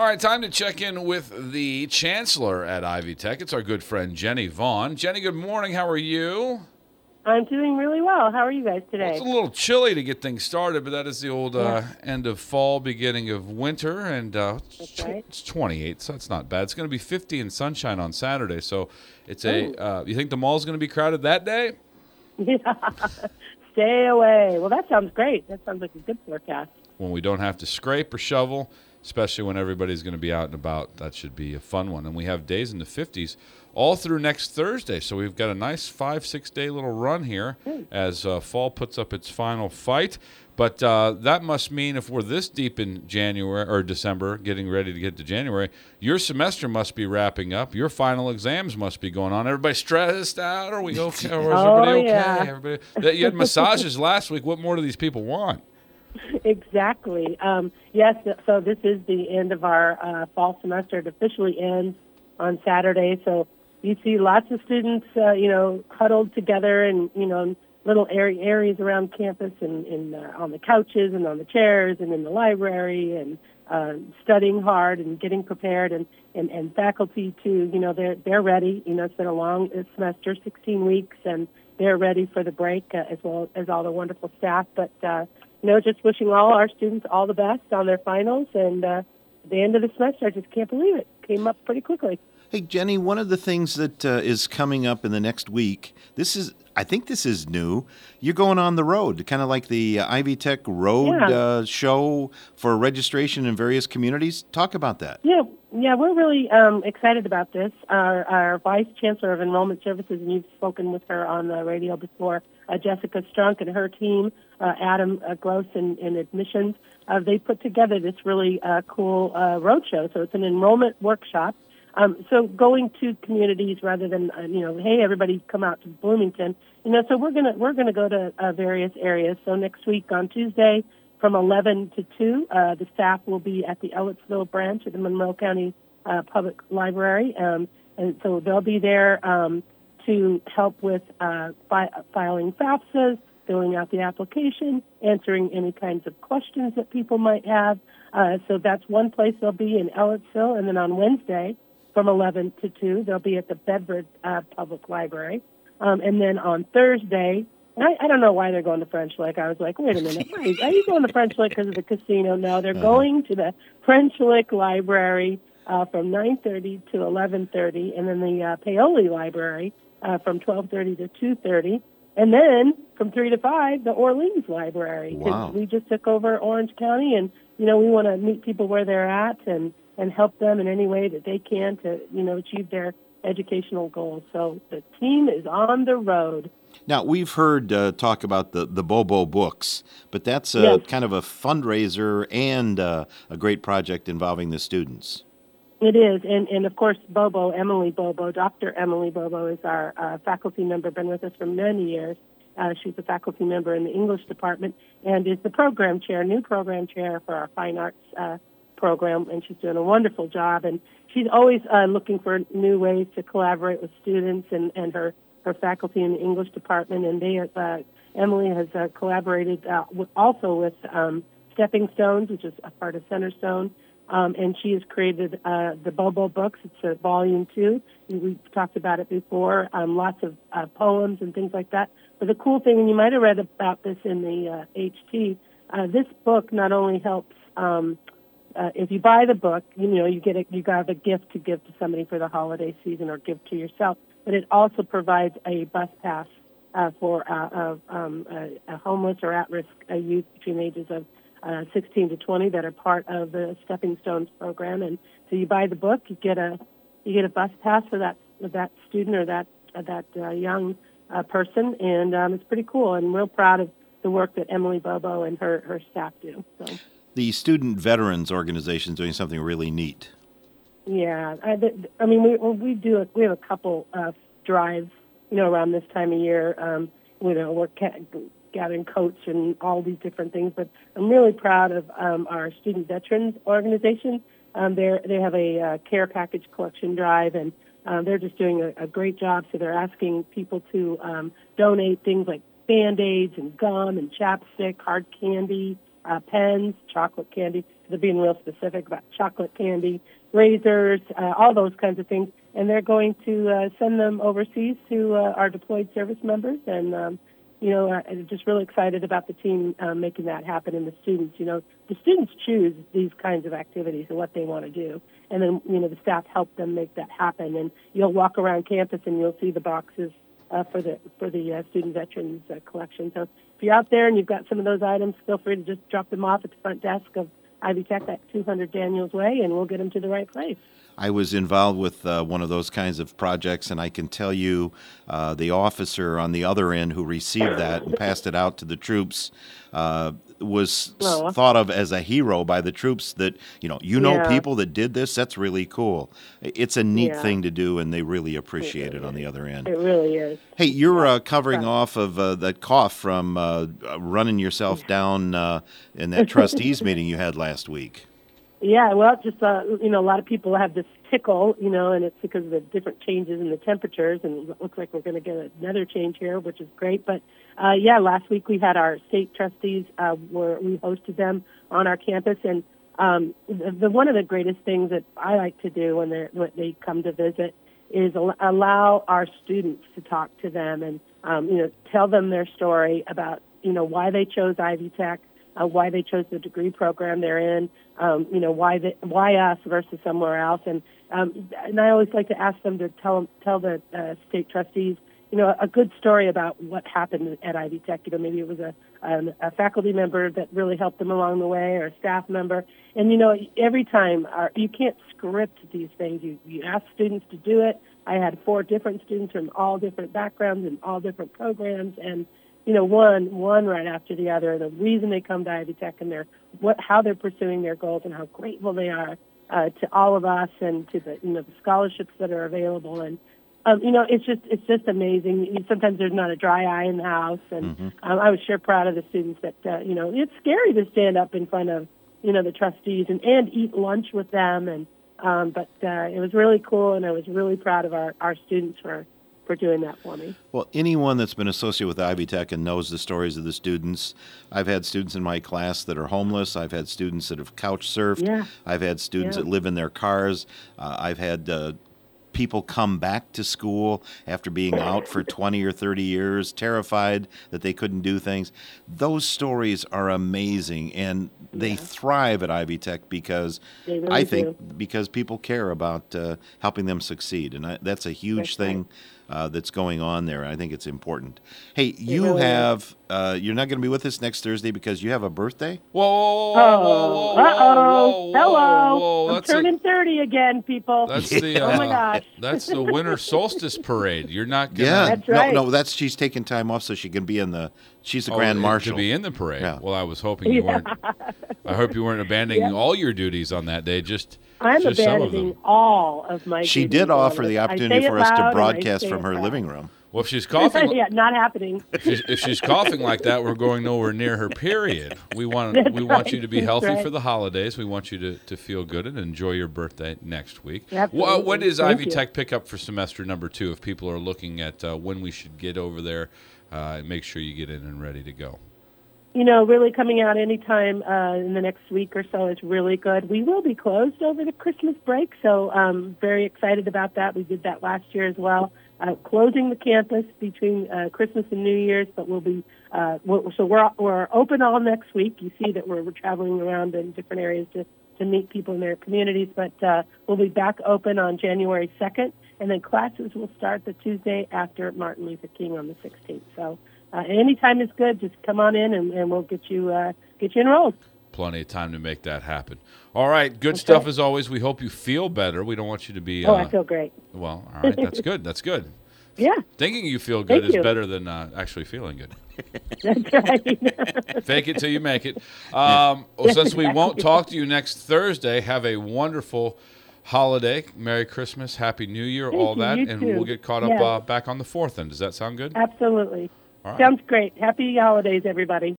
All right, time to check in with the chancellor at Ivy Tech. It's our good friend Jenny Vaughn. Jenny, good morning. How are you? I'm doing really well. How are you guys Well, it's today? a little chilly to get things started, but that is the old Yeah, end of fall, beginning of winter, and that's right. it's 28, so that's not bad. It's going to be 50 and sunshine on Saturday, so it's Oh, you think the mall's going to be crowded that day? yeah. Stay away. Well, that sounds great. That sounds like a good forecast. When we don't have to scrape or shovel, especially when everybody's going to be out and about. That should be a fun one. And we have days in the 50s all through next Thursday. So we've got a nice 5-6 day little run here Good. as fall puts up its final fight. But that must mean if we're this deep in January or December, getting ready to get to January, your semester must be wrapping up. Your final exams must be going on. Everybody stressed out? Are we okay? Or is Oh, everybody okay? yeah. You had massages last week. What more do these people want? Exactly. Yes, so this is the end of our fall semester. It officially ends on Saturday. So you see lots of students, huddled together in, little areas around campus and on the couches and on the chairs and in the library and studying hard and getting prepared and faculty too, they're ready. It's been a long semester, 16 weeks, and they're ready for the break as well as all the wonderful staff. But, just wishing all our students all the best on their finals. And the end of the semester, I just can't believe it. Came up pretty quickly. Hey, Jenny, one of the things that is coming up in the next week, I think this is new. You're going on the road, kind of like the Ivy Tech Road show for registration in various communities. Talk about that. Yeah, we're really excited about this. Our Vice Chancellor of Enrollment Services, and you've spoken with her on the radio before, Jessica Strunk and her team, Adam Gross in Admissions, they put together this really cool road show. So it's an enrollment workshop. So going to communities rather than hey, everybody come out to Bloomington. So we're gonna go to various areas. So next week on Tuesday from 11 to 2, the staff will be at the Ellettsville branch of the Monroe County Public Library, and so they'll be there to help with filing FAFSAs, filling out the application, answering any kinds of questions that people might have. So that's one place they'll be in Ellettsville, and then on Wednesday, from 11 to 2, they'll be at the Bedford Public Library. And then on Thursday, and I don't know why they're going to French Lick. I was like, wait a minute, are you going to French Lick because of the casino? No, they're going to the French Lick Library from 9:30 to 11:30, and then the Paoli Library from 12:30 to 2:30. And then from 3 to 5, the Orleans Library. Wow. We just took over Orange County, and, we want to meet people where they're at and help them in any way that they can to, achieve their educational goals. So the team is on the road. Now, we've heard talk about the Bobo books, but that's Yes. kind of a fundraiser and a great project involving the students. It is, and of course, Emily Bobo, Dr. Emily Bobo is our faculty member, been with us for many years. She's a faculty member in the English department and is the new program chair for our fine arts program, and she's doing a wonderful job. And she's always looking for new ways to collaborate with students and her faculty in the English department. And Emily has collaborated also with Stepping Stones, which is a part of Centerstone. And she has created the Bobo books. It's a volume 2. We've talked about it before, lots of poems and things like that. But the cool thing, and you might have read about this in the HT, this book not only helps, if you buy the book, you got a gift to give to somebody for the holiday season or give to yourself, but it also provides a bus pass for a homeless or at-risk youth between the ages of 16 to 20 that are part of the Stepping Stones program. And so you buy the book, you get a bus pass for that student or that young person, and it's pretty cool. And I'm real proud of the work that Emily Bobo and her staff do. So. The Student Veterans Organization is doing something really neat. Yeah, we have a couple drives, around this time of year. We're gathering coats and all these different things. But I'm really proud of our Student Veterans Organization. They have a care package collection drive, and they're just doing a great job. So they're asking people to donate things like Band-Aids and gum and chapstick, hard candy, pens, chocolate candy to they're being real specific about chocolate candy, razors, all those kinds of things. And they're going to send them overseas to our deployed service members. And, I'm just really excited about the team making that happen, and the students. The students choose these kinds of activities and what they want to do. And then, the staff help them make that happen. And you'll walk around campus and you'll see the boxes for the student veterans collection. So if you're out there and you've got some of those items, feel free to just drop them off at the front desk of Ivy Tech at 200 Daniels Way, and we'll get them to the right place. I was involved with one of those kinds of projects, and I can tell you the officer on the other end who received that and passed it out to the troops was thought of as a hero by the troops. That people that did this. That's really cool. It's a neat thing to do, and they really appreciate it on the other end. It really is. Hey, you're covering off of that cough from running yourself down in that trustees meeting you had last week. Yeah, well, just, a lot of people have this tickle, and it's because of the different changes in the temperatures, and it looks like we're going to get another change here, which is great. But, last week we had our state trustees where we hosted them on our campus, and one of the greatest things that I like to do when they come to visit is allow our students to talk to them and, tell them their story about, why they chose Ivy Tech, why they chose the degree program they're in, why us versus somewhere else. And I always like to ask them to tell the state trustees, a good story about what happened at Ivy Tech. Maybe it was a faculty member that really helped them along the way, or a staff member. And, every time you can't script these things. You ask students to do it. I had 4 different students from all different backgrounds and all different programs, and one right after the other. The reason they come to Ivy Tech and how they're pursuing their goals and how grateful they are to all of us and to the scholarships that are available. And it's just amazing. Sometimes there's not a dry eye in the house, and I was sure proud of the students that it's scary to stand up in front of the trustees and eat lunch with them. And but it was really cool, and I was really proud of our students for doing that for me. Well, anyone that's been associated with Ivy Tech and knows the stories of the students, I've had students in my class that are homeless. I've had students that have couch surfed. Yeah. I've had students that live in their cars. I've had people come back to school after being out for 20 or 30 years, terrified that they couldn't do things. Those stories are amazing, and they thrive at Ivy Tech because because people care about helping them succeed, and that's a huge thing. That's going on there. I think it's important. Hey, you have you're not going to be with us next Thursday because you have a birthday? Hello. I'm turning 30 again, people. That's the oh my gosh. That's the winter solstice parade. You're not going That's right. No, she's taking time off so she can be she's the grand marshal. To be in the parade. Yeah. Well, I was hoping you weren't. I hope you weren't abandoning all your duties on that day. I'm abandoning all of my She duties did offer the opportunity for us to broadcast from her living room. Well, if she's coughing, not happening. If she's coughing like that, we're going nowhere near her period. We want you to be healthy for the holidays. We want you to feel good and enjoy your birthday next week. What is Ivy Tech pickup for semester number 2? If people are looking at when we should get over there, make sure you get in and ready to go. Really coming out anytime in the next week or so is really good. We will be closed over the Christmas break, so I'm very excited about that. We did that last year as well. Closing the campus between Christmas and New Year's, but we'll be we're open all next week. You see that we're traveling around in different areas to meet people in their communities, but we'll be back open on January 2nd, and then classes will start the Tuesday after Martin Luther King on the 16th. So any time is good. Just come on in, and we'll get you enrolled. Plenty of time to make that happen. All right, good stuff as always. We hope you feel better. We don't want you to be... I feel great. Well, all right, that's good. That's good. Yeah. Thinking you feel good is better than actually feeling good. That's right. Fake it till you make it. Since we won't talk to you next Thursday, have a wonderful holiday. Merry Christmas, Happy New Year, all that, and we'll get caught up back on the 4th. Then does that sound good? Absolutely. All right. Sounds great. Happy holidays, everybody.